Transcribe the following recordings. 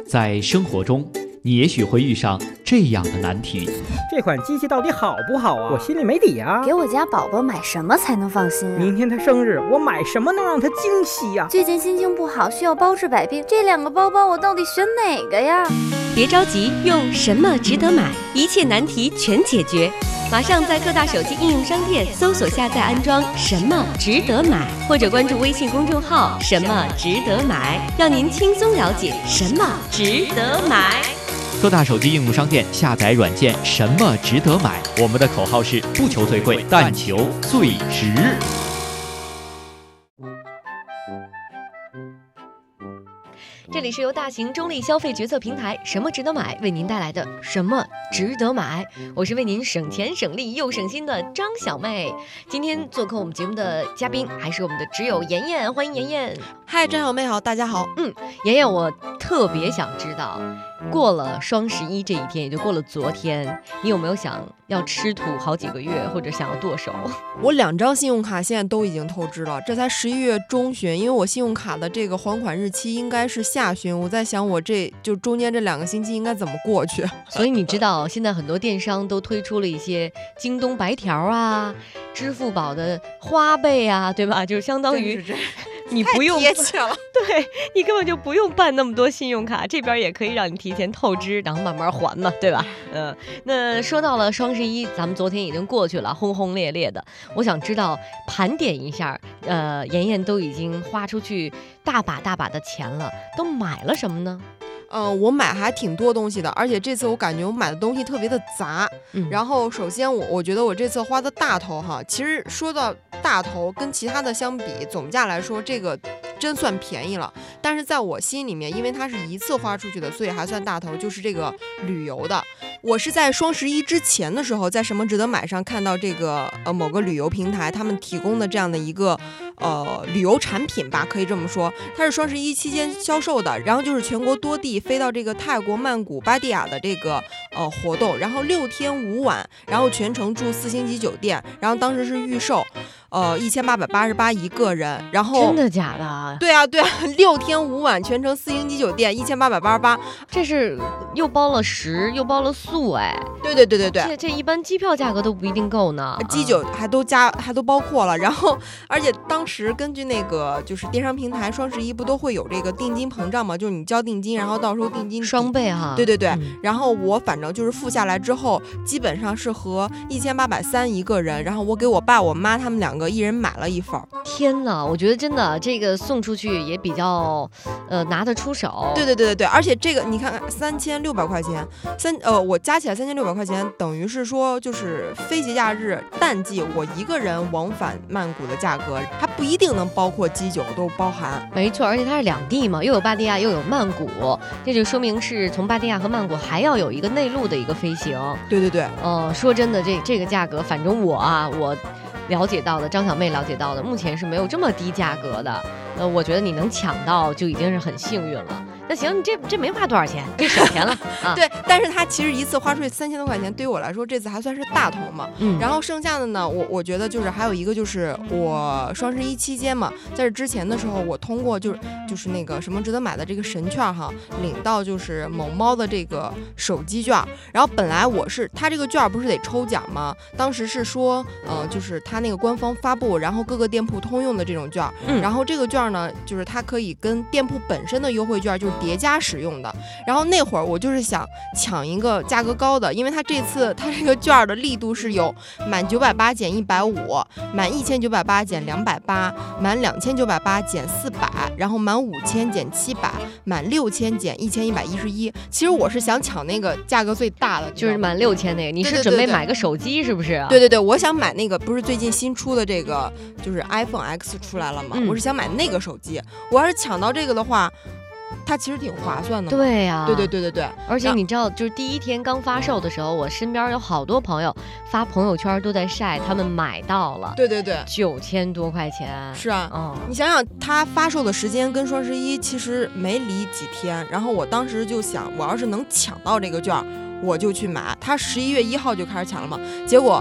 在生活中，你也许会遇上这样的难题： 这款机器到底好不好啊？我心里没底啊。 给我家宝宝买什么才能放心啊？ 明天他生日，我买什么能让他惊喜呀？ 最近心情不好，需要包治百病，这2个包包我到底选哪个呀？ 别着急，用什么值得买，一切难题全解决。马上在各大手机应用商店搜索下载安装什么值得买，或者关注微信公众号什么值得买，让您轻松了解什么值得买。 各大手机应用商店下载软件什么值得买，我们的口号是不求最贵，但求最值。 这里是由大型中立消费决策平台什么值得买为您带来的什么值得买，我是为您省钱省力又省心的张小妹。今天做客我们节目的嘉宾还是我们的挚友妍妍，欢迎妍妍。 嗨，张小妹好，大家好。 妍妍，我特别想知道，过了双11这一天，也就过了昨天，你有没有想要吃土好几个月，或者想要剁手？ 我2张信用卡现在都已经透支了，这才11月中旬，因为我信用卡的这个还款日期应该是下旬，我在想我这就中间这2个星期应该怎么过去。 所以你知道现在很多电商都推出了一些京东白条啊，支付宝的花呗啊，对吧？就是相当于你不用太贴切了， 对，你根本就不用办那么多信用卡，这边也可以让你提前透支，然后慢慢还嘛，对吧？那说到了双11，咱们昨天已经过去了，轰轰烈烈的。我想知道盘点一下，妍妍都已经花出去大把大把的钱了，都买了什么呢？ 我买还挺多东西的，而且这次我感觉我买的东西特别的杂。然后首先我觉得我这次花的大头哈，其实说到大头跟其他的相比，总价来说这个真算便宜了。但是在我心里面，因为它是一次花出去的，所以还算大头，就是这个旅游的。我是在双11之前的时候，在什么值得买上看到这个某个旅游平台他们提供的这样的一个旅游产品吧，可以这么说，它是双11期间销售的，然后就是全国多地飞到这个泰国曼谷、芭提雅的这个活动，然后6天5晚，然后全程住4星级酒店，然后当时是预售，1888一个人，然后真的假的？ 对啊，6天5晚全程4星级酒店1888， 这是又包了食又包了宿哎。 对， 这一般机票价格都不一定够呢， 机酒还都包括了，然后而且当时根据那个就是电商平台双11不都会有这个定金膨胀嘛，就是你交定金，然后到时候定金双倍哈。 对，然后我反正就是付下来之后，基本上是和1830一个人，然后我给我爸我妈他们2个一人买了1份。 天哪，我觉得真的这个送出去也比较拿得出手。 对，而且这个你看看3600块钱，我加起来3600块钱，等于是说就是非节假日淡季我一个人往返曼谷的价格，它不一定能包括机酒都包含。 没错，而且它是2地嘛，又有芭提雅又有曼谷，这就说明是从芭提雅和曼谷还要有一个内陆的一个飞行。 对， 说真的，这个价格，反正我了解到的，张小妹了解到的，目前是没有这么低价格的。我觉得你能抢到就已经是很幸运了。那行，你这没花多少钱，这省钱了啊。 对，但是它其实一次花出去3000多块钱，对于我来说这次还算是大头嘛。然后剩下的呢，我觉得就是还有一个就是我双11期间嘛，在这之前的时候，我通过就是那个什么值得买的这个神券哈，领到就是某猫的这个手机券。然后本来它这个券不是得抽奖吗？当时是说就是它那个官方发布，然后各个店铺通用的这种券。然后这个券呢，就是它可以跟店铺本身的优惠券就是叠加使用的。然后那会儿我就是想抢一个价格高的，因为它这次它这个券的力度是有满980减150，满1980减280，满2980减400，然后满5000减700，满6000减1111。其实我是想抢那个价格最大的， 就是满6000那个。你是准备买个手机是不是？ 对，我想买那个，不是最近新出的这个就是 iPhone X 出来了吗？我是想买那个手机。我要是抢到这个的话，它其实挺划算的。 对呀， 对。 而且你知道，就是第1天刚发售的时候，我身边有好多朋友发朋友圈都在晒他们买到了。 对 ，9000多块钱。 是啊，你想想，它发售的时间跟双11其实没离几天，然后我当时就想，我要是能抢到这个券，我就去买。它11月1号就开始抢了嘛，结果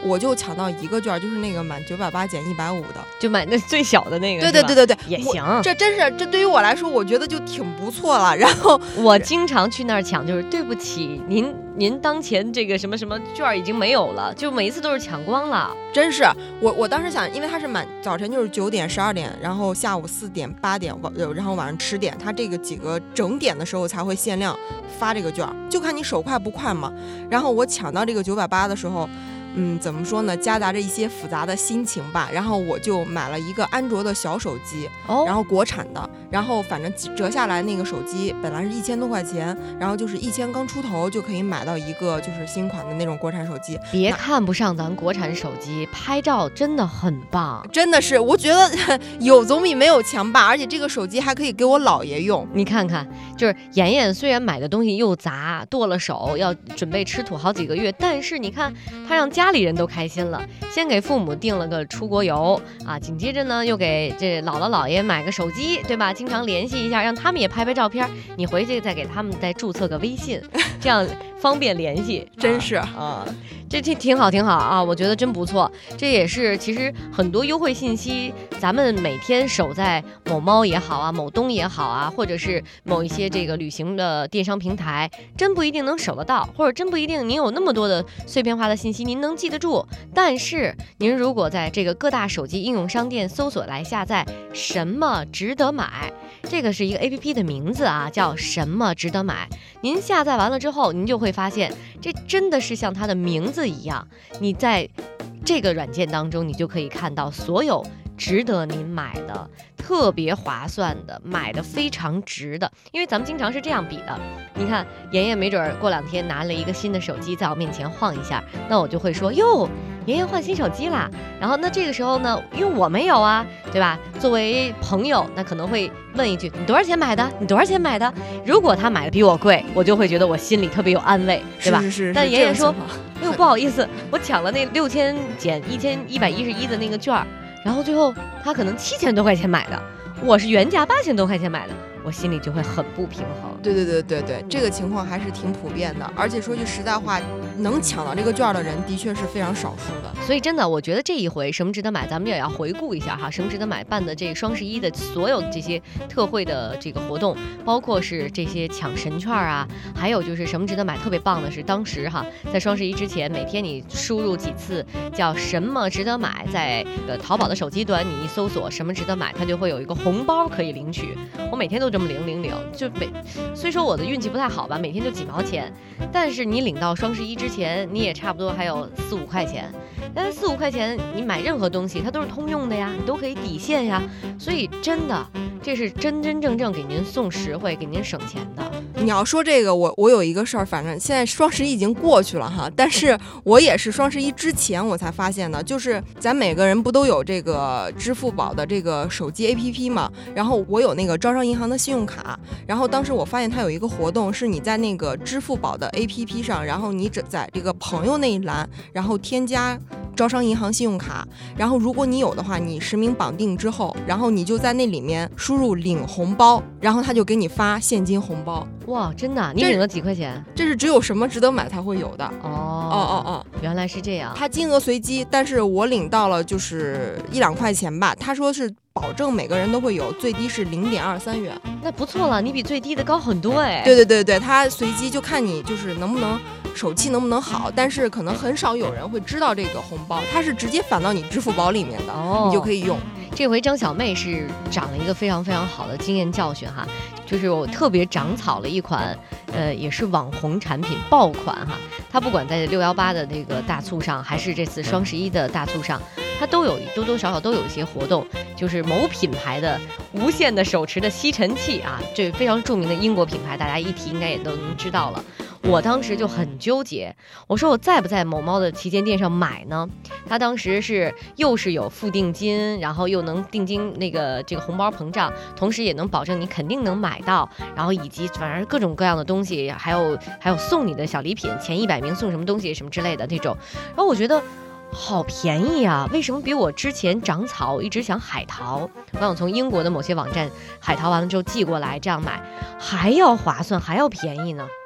我就抢到一个券，就是那个满980减150的， 就买那最小的那个。 对， 也行。 这真是，这对于我来说，我觉得就挺不错了。然后我经常去那儿抢，就是对不起您当前这个什么什么券已经没有了，就每一次都是抢光了。 真是，我当时想，因为它是早晨就是9点、12点，然后下午4点、8点，然后晚上10点，它这个几个整点的时候才会限量发这个券，就看你手快不快嘛。然后我抢到这个980的时候，怎么说呢，夹杂着一些复杂的心情吧。然后我就买了一个安卓的小手机，然后国产的，然后反正折下来那个手机本来是1000多块钱，然后就是1000刚出头就可以买到一个就是新款的那种国产手机。 别看不上咱国产手机，拍照真的很棒， 真的是，我觉得有总比没有强吧。而且这个手机还可以给我姥爷用。 你看看，就是妍妍虽然买的东西又杂，剁了手，要准备吃土好几个月，但是你看她让家里人都开心了，先给父母订了个出国游啊，紧接着呢又给这姥姥姥爷买个手机，对吧？经常联系一下，让他们也拍照片，你回去再给他们再注册个微信，这样方便联系。 真是这挺好啊，我觉得真不错。这也是其实很多优惠信息，咱们每天守在某猫也好啊，某东也好啊，或者是某一些这个旅行的电商平台，真不一定能守得到，或者真不一定您有那么多的碎片化的信息您能记得住。但是您如果在这个各大手机应用商店搜索来下载什么值得买，这个是一个 APP 的名字啊，叫什么值得买。您下载完了之后，您就会发现这真的是像它的名字一样，你在这个软件当中你就可以看到所有值得您买的，特别划算的，买的非常值的。因为咱们经常是这样比的，你看妍妍没准过2天拿了一个新的手机在我面前晃一下，那我就会说哟，妍妍换新手机啦。然后那这个时候呢，因为我没有啊，对吧？作为朋友，那可能会问一句，你多少钱买的？你多少钱买的？如果他买的比我贵，我就会觉得我心里特别有安慰，对吧？ 是。 但妍妍说，哎呦不好意思，我抢了那6000减1111的那个券，然后最后他可能7000多块钱买的，我是原价8000多块钱买的，我心里就会很不平衡。 对，这个情况还是挺普遍的。而且说句实在话，能抢到这个券的人的确是非常少数的。 所以真的，我觉得这一回什么值得买，咱们也要回顾一下哈。什么值得买办的这个双11的所有这些特惠的这个活动，包括是这些抢神券啊，还有就是什么值得买特别棒的是，当时哈在双11之前，每天你输入几次叫什么值得买，在淘宝的手机端你一搜索什么值得买，它就会有一个红包可以领取。我每天都这么领，就虽说我的运气不太好吧，每天就几毛钱，但是你领到双11之前，你也差不多还有4、5块钱。但是4、5块钱你买任何东西它都是通用的呀，你都可以抵现呀，所以真的这是真正给您送实惠，给您省钱的。 你要说这个，我有一个事儿，反正现在双11已经过去了哈，但是我也是双11之前我才发现的，就是咱每个人不都有这个支付宝的这个手机 APP 嘛，然后我有那个招商银行的信用卡，然后当时我发现它有一个活动，是你在那个支付宝的 APP 上，然后你只在这个朋友那一栏，然后添加招商银行信用卡，然后如果你有的话，你实名绑定之后，然后你就在那里面输入领红包，然后他就给你发现金红包。 哇，真的？你领了几块钱？ 这是只有什么值得买才会有的。 哦，原来是这样。 它金额随机，但是我领到了就是1、2块钱吧。他说是保证每个人都会有，最低是0.23元。 那不错了，你比最低的高很多哎。 对，它随机就看你就是能不能手气能不能好，但是可能很少有人会知道这个红包，它是直接返到你支付宝里面的，你就可以用。 这回张小妹是长了一个非常好的经验教训哈，就是我特别长草了一款也是网红产品爆款哈，它不管在618的这个大促上，还是这次双11的大促上，它都有多多少少都有一些活动，就是某品牌的无线的手持的吸尘器啊，这非常著名的英国品牌，大家一提应该也都能知道了。我当时就很纠结，我说我在不在某猫的旗舰店上买呢？它当时又是有付定金，然后又能定金这个红包膨胀，同时也能保证你肯定能买到，然后以及反正各种各样的东西，还有送你的小礼品，前100名送什么东西什么之类的这种。然后我觉得好便宜啊！为什么比我之前长草，我一直想海淘，我想从英国的某些网站海淘完了之后寄过来这样买，还要划算，还要便宜呢？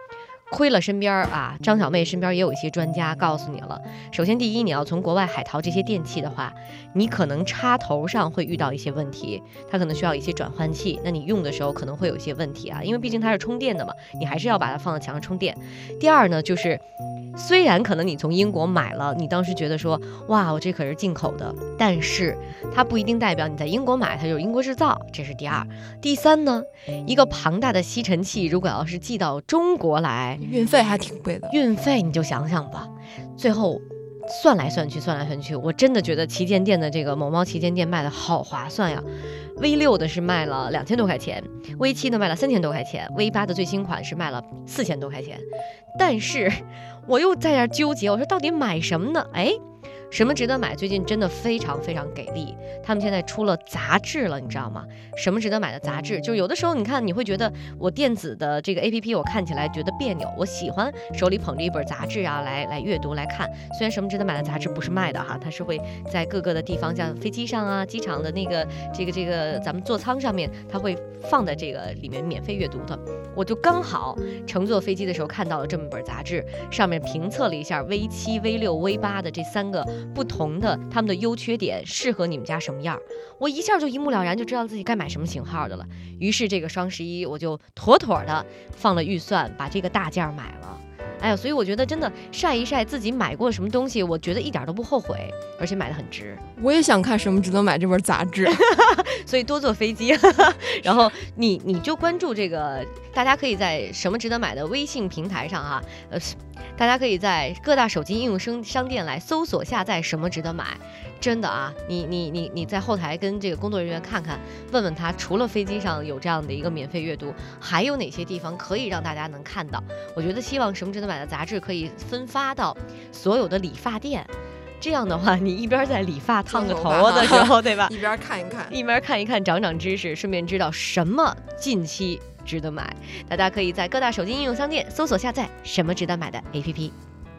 亏了身边啊，张小妹身边也有一些专家告诉你了。首先第一，你要从国外海淘这些电器的话，你可能插头上会遇到一些问题，它可能需要一些转换器，那你用的时候可能会有一些问题啊，因为毕竟它是充电的嘛，你还是要把它放在墙上充电。第二呢，就是虽然可能你从英国买了，你当时觉得说哇，我这可是进口的，但是它不一定代表你在英国买它就是英国制造，这是第二。第三呢，一个庞大的吸尘器如果要是寄到中国来， 运费还挺贵的， 运费你就想想吧。最后算来算去，我真的觉得旗舰店的这个某猫旗舰店卖的好划算呀。V6 的是卖了2000多块钱，V7 的卖了3000多块钱，V8 的最新款是卖了4000多块钱。但是我又在这纠结，我说到底买什么呢？什么值得买？最近真的非常非常给力，他们现在出了杂志了，你知道吗？什么值得买的杂志，就有的时候你看你会觉得我电子的这个 APP 我看起来觉得别扭，我喜欢手里捧着一本杂志啊来阅读来看。虽然什么值得买的杂志不是卖的哈，它是会在各个的地方，像飞机上啊、机场的那个这个咱们座舱上面，它会放在这个里面免费阅读的。我就刚好乘坐飞机的时候看到了这么本杂志，上面评测了一下 V7、V6、V8 的这3个不同的他们的优缺点，适合你们家什么样，我一下就一目了然，就知道自己该买什么型号的了。于是这个双11我就妥妥的放了预算，把这个大件买了。所以我觉得真的晒一晒自己买过什么东西，我觉得一点都不后悔，而且买的很值。 我也想看什么值得买这本杂志， 所以多坐飞机。然后你就关注这个，大家可以在什么值得买的微信平台上哈，大家可以在各大手机应用商店来搜索下载什么值得买。真的啊，你在后台跟这个工作人员看看，问问他，除了飞机上有这样的一个免费阅读，还有哪些地方可以让大家能看到？我觉得希望什么值得买的杂志可以分发到所有的理发店，这样的话，你一边在理发烫个头的时候，对吧？ 一边看一看， 一边看一看，长长知识，顺便知道什么近期值得买。大家可以在各大手机应用商店搜索下载什么值得买的 APP。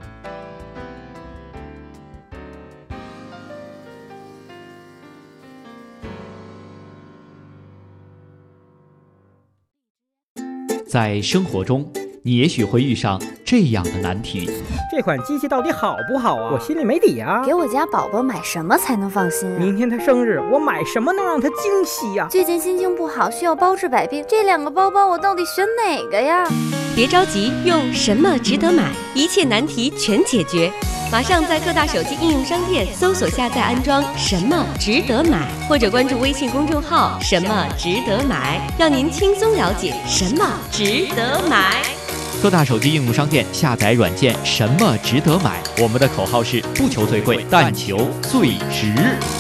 在生活中，你也许会遇上这样的难题： 这款机器到底好不好啊？我心里没底啊。 给我家宝宝买什么才能放心啊？ 明天他生日，我买什么能让他惊喜呀？ 最近心情不好，需要包治百病，这2个包包我到底选哪个呀？ 别着急，用什么值得买，一切难题全解决。马上在各大手机应用商店搜索下载安装什么值得买，或者关注微信公众号什么值得买，让您轻松了解什么值得买。 各大手机应用商店下载软件什么值得买，我们的口号是不求最贵，但求最值。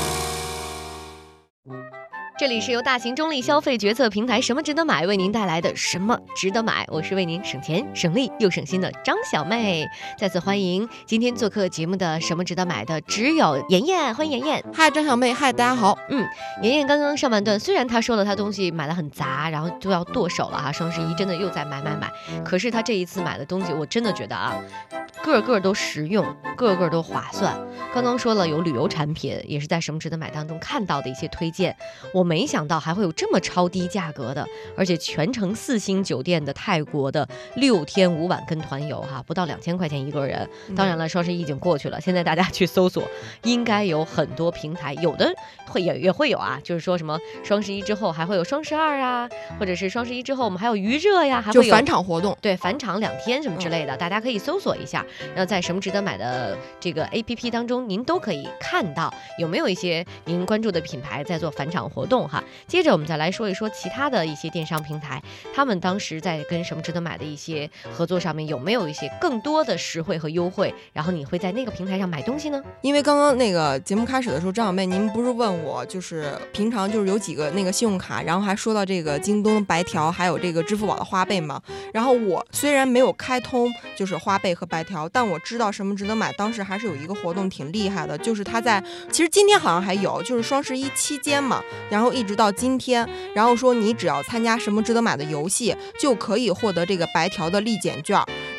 这里是由大型中立消费决策平台什么值得买为您带来的什么值得买，我是为您省钱省力又省心的张小妹。再次欢迎今天做客节目的什么值得买的只有妍妍，欢迎妍妍。 嗨，张小妹，嗨，大家好。 妍妍刚刚上半段虽然她说了她东西买了很杂，然后就要剁手了哈，双11真的又在买，可是她这一次买的东西我真的觉得啊，个个都实用，个个都划算。刚刚说了有旅游产品，也是在什么值得买当中看到的一些推荐，我没想到还会有这么超低价格的，而且全程4星酒店的泰国的6天5晚跟团游哈，不到2000块钱一个人。当然了，双11已经过去了，现在大家去搜索，应该有很多平台，有的也会有啊，就是说什么双11之后还会有双12啊，或者是双11之后我们还有余热呀，还会有就返场活动， 对，返场2天什么之类的，大家可以搜索一下。然后在什么值得买的这个 APP 当中，您都可以看到有没有一些您关注的品牌在做返场活动哈。接着我们再来说一说其他的一些电商平台，他们当时在跟什么值得买的一些合作上面有没有一些更多的实惠和优惠，然后你会在那个平台上买东西呢？ 因为刚刚那个节目开始的时候，张小妹您不是问我就是平常就是有几个那个信用卡，然后还说到这个京东白条还有这个支付宝的花呗嘛，然后我虽然没有开通就是花呗和白条，但我知道什么值得买当时还是有一个活动挺厉害的，就是它在其实今天好像还有，就是双11期间嘛，然后一直到今天，然后说你只要参加什么值得买的游戏就可以获得这个白条的立减券，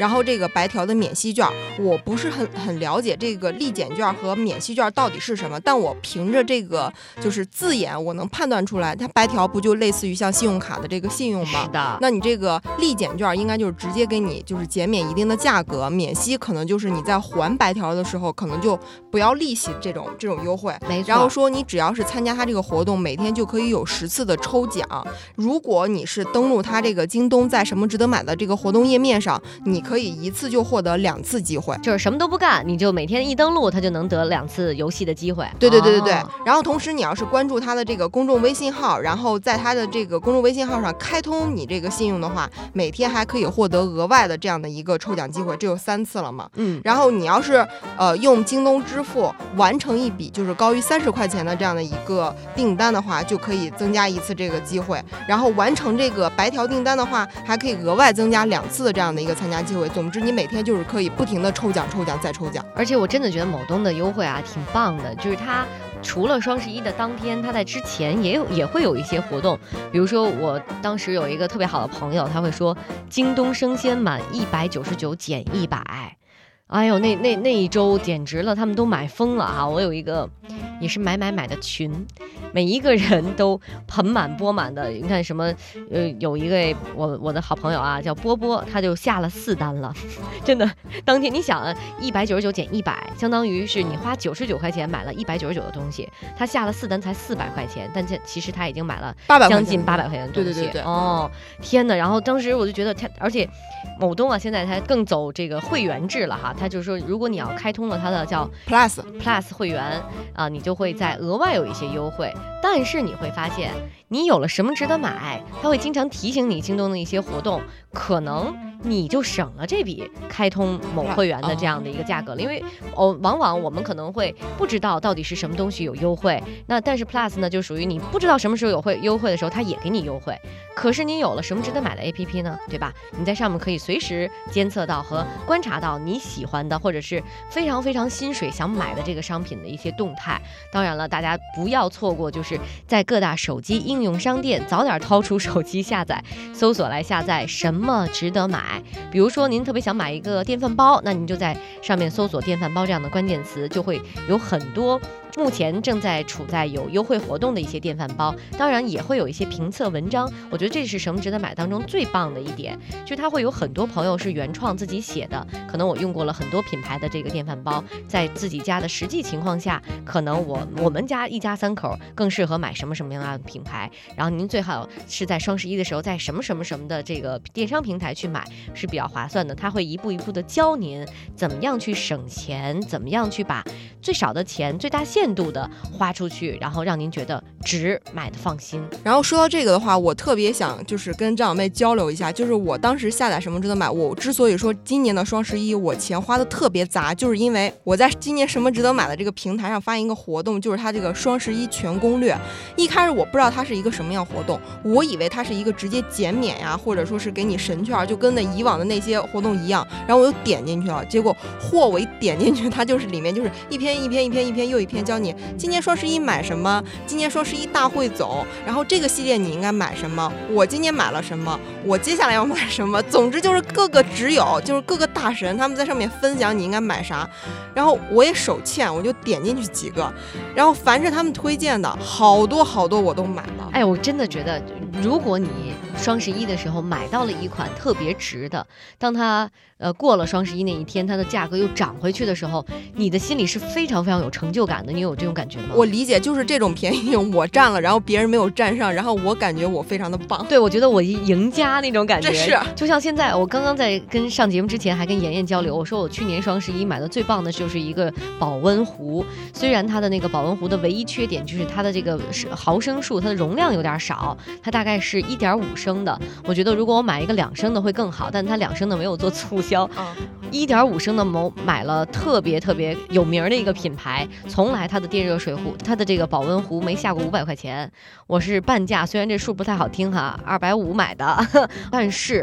然后这个白条的免息券，我不是很了解这个立减券和免息券到底是什么，但我凭着这个就是字眼，我能判断出来，它白条不就类似于像信用卡的这个信用吗？ 是的。 那你这个立减券应该就是直接给你就是减免一定的价格，免息可能就是你在还白条的时候可能就不要利息这种优惠。 没错。 然后说你只要是参加它这个活动，每天就可以有10次的抽奖。如果你是登录它这个京东在什么值得买的这个活动页面上，你可以一次就获得2次机会， 就是什么都不干，你就每天一登录，它就能得2次游戏的机会。 对。然后同时你要是关注它的这个公众微信号，然后在它的这个公众微信号上开通你这个信用的话，每天还可以获得额外的这样的一个抽奖机会，这有3次了嘛。然后你要是用京东支付完成一笔就是高于30块钱的这样的一个订单的话，就可以增加1次这个机会。然后完成这个白条订单的话，还可以额外增加2次的这样的一个参加机会。总之你每天就是可以不停的抽奖再抽奖。 而且我真的觉得某东的优惠啊挺棒的，就是它除了双11的当天，它在之前也会有一些活动。比如说我当时有一个特别好的朋友，他会说京东生鲜满199减100，哎呦，那一周简直了，他们都买疯了哈！我有一个也是买的群，每一个人都盆满钵满的。你看什么有一个我的好朋友啊，叫波波，他就下了4单了，真的。当天你想199减100，相当于是你花99块钱买了199的东西，他下了4单才400块钱，但其实他已经买了将近800块钱的东西。 对。 哦，天哪！然后当时我就觉得而且某东啊，现在他更走这个会员制了哈。他就说，如果你要开通了他的叫 Plus 会员啊，你就会再额外有一些优惠。但是你会发现，你有了什么值得买，他会经常提醒你京东的一些活动，可能你就省了这笔开通某会员的这样的一个价格了。因为往往我们可能会不知道到底是什么东西有优惠，那但是 Plus 呢，就属于你不知道什么时候有优惠的时候，它也给你优惠。可是你有了什么值得买的 APP 呢，对吧？你在上面可以随时监测到和观察到你喜欢的或者是非常非常心水想买的这个商品的一些动态。当然了，大家不要错过，就是在各大手机应用商店早点掏出手机下载，搜索来下载什么值得买。比如说您特别想买一个电饭煲，那您就在上面搜索电饭煲这样的关键词，就会有很多目前正在处在有优惠活动的一些电饭煲，当然也会有一些评测文章。我觉得这是什么值得买当中最棒的一点，就是它会有很多朋友是原创自己写的，可能我用过了很多品牌的这个电饭煲，在自己家的实际情况下，可能我们家一家3口更适合买什么样的品牌，然后您最好是在双11的时候在什么的这个电商平台去买是比较划算的。它会一步一步的教您怎么样去省钱，怎么样去把最少的钱最大限度的花出去，然后让您觉得值，买的放心。 然后说到这个的话，我特别想就是跟张小妹交流一下，就是我当时下载什么值得买，我之所以说今年的双11我钱花的特别杂，就是因为我在今年什么值得买的这个平台上发现一个活动，就是它这个双11全攻略。一开始我不知道它是一个什么样活动，我以为它是一个直接减免呀，或者说是给你神券，就跟以往的那些活动一样。然后我就点进去了，结果我一点进去，它就是里面就是一篇又一篇教你今年双11买什么，今年双11大汇总，然后这个系列你应该买什么，我今年买了什么，我接下来要买什么，总之就是各个只有就是各个大神他们在上面分享你应该买啥。然后我也手欠，我就点进去几个，然后凡是他们推荐的好多我都买了。 哎，我真的觉得如果你双11的时候买到了一款特别值的，当它过了双11那一天它的价格又涨回去的时候，你的心里是非常非常有成就感的。你有这种感觉吗？ 我理解，就是这种便宜我占了，然后别人没有占上，然后我感觉我非常的棒。 对，我觉得我赢家那种感觉。 这是就像现在我刚刚在跟上节目之前还跟妍妍交流，我说我去年双11买的最棒的就是一个保温壶，虽然它的那个保温壶的唯一缺点就是它的这个毫升数，它的容量有点少，它大概是1.5升的。我觉得如果我买一个2升的会更好，但它2升的没有做促销。1.5升的买了特别有名的一个品牌，从来它的电热水壶，它的这个保温壶没下过500块钱。我是半价，虽然这数不太好听哈，250买的，但是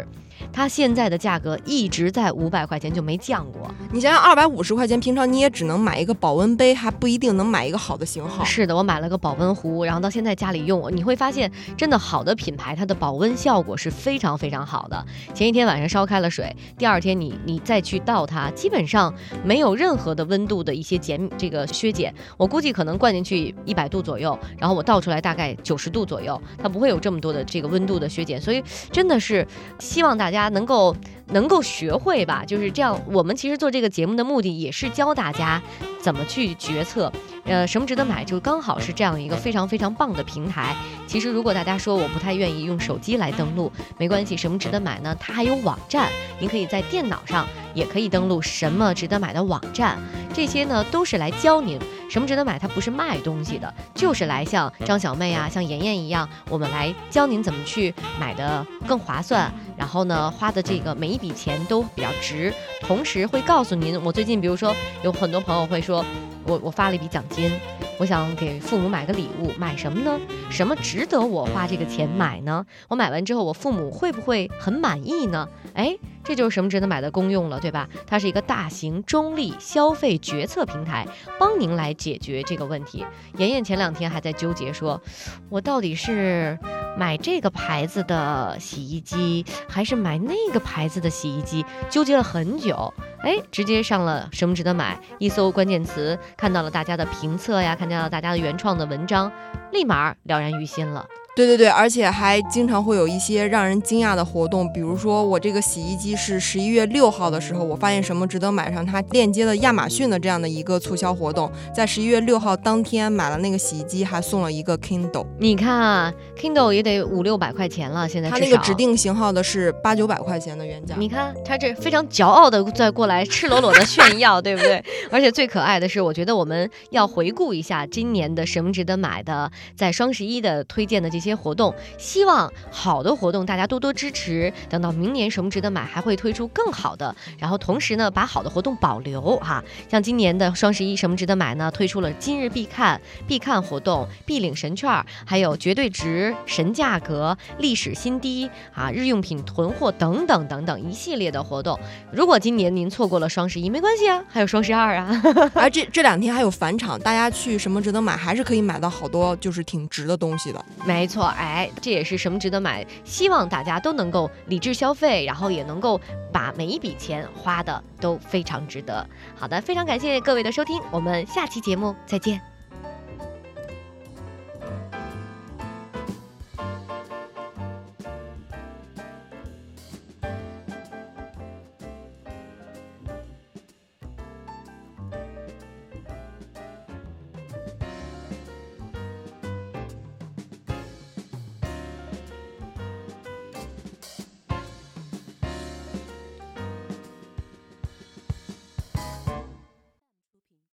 它现在的价格一直在500块钱就没降过。 你想想250块钱，平常你也只能买一个保温杯，还不一定能买一个好的型号。 是的，我买了个保温壶，然后到现在家里用，你会发现真的好的品牌它的保温效果是非常非常好的。前一天晚上烧开了水，第二天你再去倒它，基本上没有任何的温度的一些削减。我估计可能灌进去100度左右，然后我倒出来大概90度左右，它不会有这么多的这个温度的削减。所以真的是希望大家能够学会吧，就是这样。我们其实做这个节目的目的也是教大家怎么去决策，什么值得买，就刚好是这样一个非常非常棒的平台。其实如果大家说我不太愿意用手机来登录，没关系，什么值得买呢？它还有网站，您可以在电脑上也可以登录什么值得买的网站。这些呢都是来教您什么值得买，它不是卖东西的，就是来像张小妹啊，像妍妍一样，我们来教您怎么去买的更划算，然后呢花的这个每一笔钱都比较值，同时会告诉您，我最近比如说有很多朋友会说，我发了一笔奖金，我想给父母买个礼物，买什么呢？什么值得我花这个钱买呢？我买完之后，我父母会不会很满意呢？这就是什么值得买的功用了，对吧？它是一个大型中立消费决策平台，帮您来解决这个问题。妍妍前2天还在纠结说，我到底是买这个牌子的洗衣机，还是买那个牌子的洗衣机，纠结了很久。直接上了什么值得买，一搜关键词，看到了大家的评测呀，看到了大家的原创的文章，立马了然于心了。 对，而且还经常会有一些让人惊讶的活动，比如说我这个洗衣机是11月6号的时候，我发现什么值得买上它链接了亚马逊的这样的一个促销活动，在11月6号当天买了那个洗衣机，还送了一个 Kindle。 你看啊 Kindle 也得500-600块钱了，现在它那个指定型号的是800-900块钱的原价。 你看他这非常骄傲的再过来赤裸裸的炫耀，对不对？而且最可爱的是，我觉得我们要回顾一下今年的什么值得买的，在双11的推荐的这些活动，希望好的活动大家多多支持，等到明年什么值得买还会推出更好的，然后同时呢把好的活动保留哈。像今年的双11什么值得买呢，推出了今日必看活动、必领神券，还有绝对值、神价格、历史新低日用品囤货等等等等一系列的活动。如果今年您错过了双11没关系啊，还有双12啊。 而这2天还有返场，大家去什么值得买还是可以买到好多就是挺值的东西的。 没错，这也是什么值得买，希望大家都能够理智消费，然后也能够把每一笔钱花的都非常值得。好的，非常感谢各位的收听，我们下期节目再见。